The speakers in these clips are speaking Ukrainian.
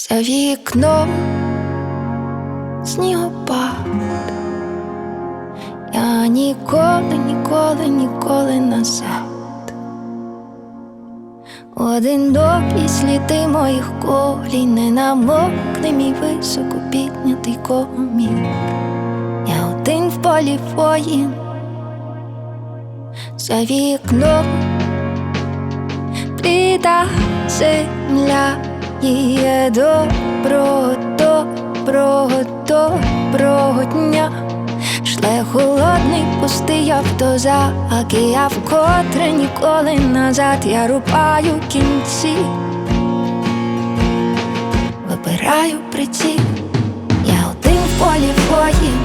За вікном снігопад. Я ніколи назад. Одинокі сліди моїх колін, не намокне мій високо піднятий комір. Я один в полі воїн. За вікном бліда земля, її доброго дня. Шле холодний пустий автозак, і я вкотре ніколи назад. Я рубаю кінці, вибираю приціл. Я один в полі воїн.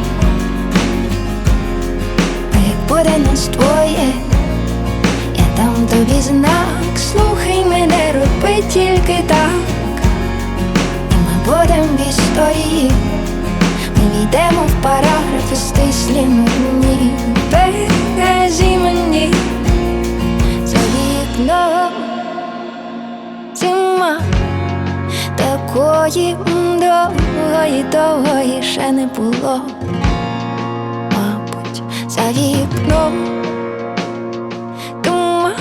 А як буде нас двоє, я дам тобі знак. Слухай мене, роби тільки так, і ми будем в історії. Ми війдемо в параграфи стислі мені, березі мені. За вікном зима, такої довгої ще не було. Мабуть, за вікном туман,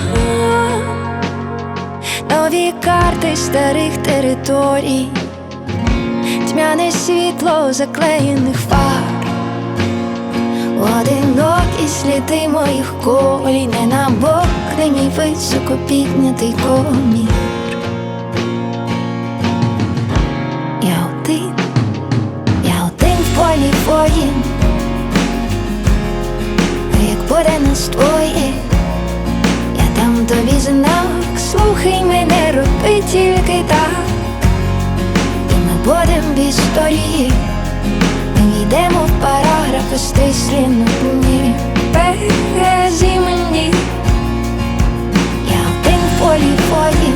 нові карти старих територій, тьмяне світло заклеєних фар. Одинокі сліди моїх колін, не намокне мій високо піднятий комір. Я один в полі воїн. А як буде нас двоє, я дам тобі знак. Слухай мене, роби тільки так, будем в історії. Ми війдемо в параграфи стислі нудні, березі мені. Я один в полі воїн.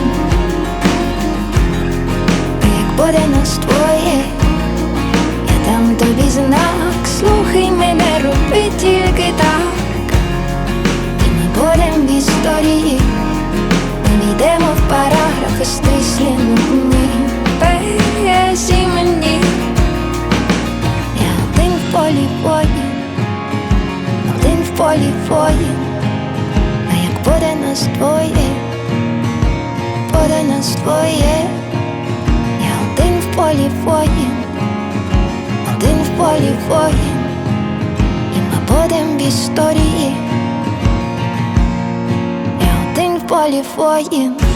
А як буде нас двоє, я дам тобі знак. Слухай мене, роби тільки так, і ми будем в історії. Ми війдемо в параграфи стислі нудні, березі мені. Я один в полі воїн, один в полі воїн. А як буде нас двоє, буде нас двоє. Я один в полі воїн, один в полі воїн. І ми будем в історії. Я один в полі воїн.